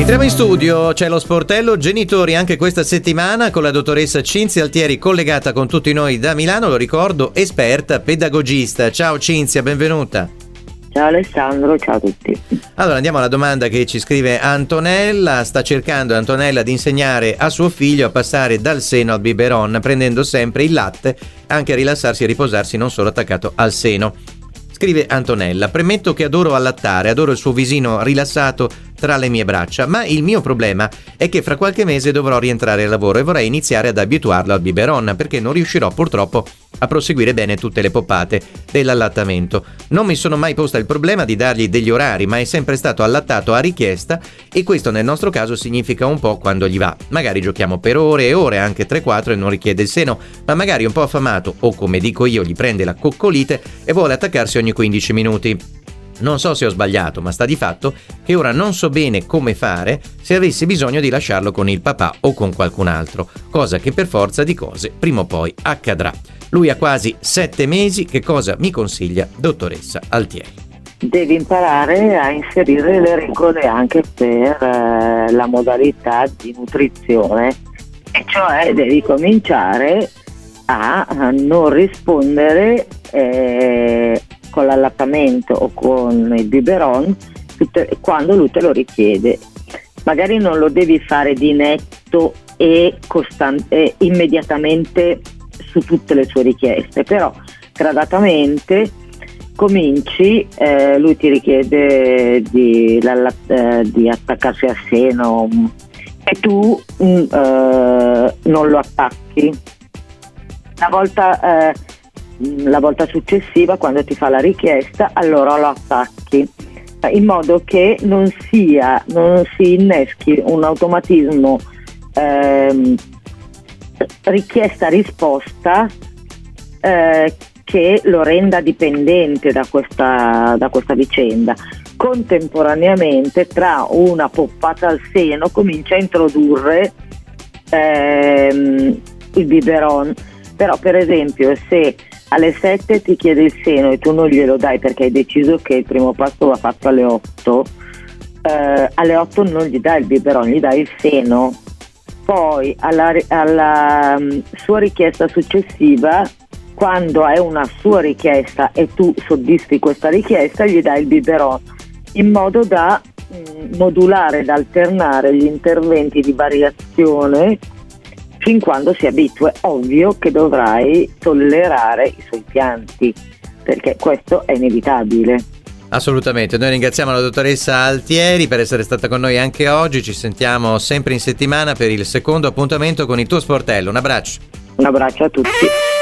Entriamo in studio, c'è lo sportello genitori anche questa settimana con la dottoressa Cinzia Altieri collegata con tutti noi da Milano, lo ricordo, esperta pedagogista. Ciao Cinzia, benvenuta. Ciao Alessandro, ciao a tutti. Allora andiamo alla domanda che ci scrive Antonella. Sta cercando Antonella di insegnare a suo figlio a passare dal seno al biberon, prendendo sempre il latte, anche a rilassarsi e riposarsi, non solo attaccato al seno. Scrive Antonella: premetto che adoro allattare, adoro il suo visino rilassato tra le mie braccia, ma il mio problema è che fra qualche mese dovrò rientrare al lavoro e vorrei iniziare ad abituarlo al biberon, perché non riuscirò purtroppo a proseguire bene tutte le poppate dell'allattamento. Non mi sono mai posta il problema di dargli degli orari, ma è sempre stato allattato a richiesta, e questo nel nostro caso significa un po' quando gli va. Magari giochiamo per ore e ore, anche 3-4, e non richiede il seno, ma magari un po' affamato o, come dico io, gli prende la coccolite e vuole attaccarsi ogni 15 minuti. Non so se ho sbagliato, ma sta di fatto che ora non so bene come fare se avessi bisogno di lasciarlo con il papà o con qualcun altro, cosa che per forza di cose prima o poi accadrà. Lui ha quasi 7 mesi, che cosa mi consiglia, dottoressa Altieri? Devi imparare a inserire le regole anche per la modalità di nutrizione, e cioè devi cominciare a non rispondere con l'allattamento o con il biberon quando lui te lo richiede. Magari non lo devi fare di netto e immediatamente su tutte le sue richieste, però gradatamente cominci, lui ti richiede di attaccarsi al seno e tu non lo attacchi. La volta successiva, quando ti fa la richiesta, allora lo attacchi, in modo che non si inneschi un automatismo richiesta-risposta che lo renda dipendente da questa vicenda. Contemporaneamente, tra una poppata al seno, comincia a introdurre il biberon. Però, per esempio, se alle 7 ti chiede il seno e tu non glielo dai perché hai deciso che il primo passo va fatto alle 8, alle 8 non gli dai il biberon, gli dai il seno. Poi alla sua richiesta successiva, quando è una sua richiesta e tu soddisfi questa richiesta, gli dai il biberon, in modo da modulare, da alternare gli interventi di variazione fin quando si abitua. È ovvio che dovrai tollerare i suoi pianti, perché questo è inevitabile. Assolutamente, noi ringraziamo la dottoressa Altieri per essere stata con noi anche oggi. Ci sentiamo sempre in settimana per il secondo appuntamento con il tuo sportello. Un abbraccio. Un abbraccio a tutti.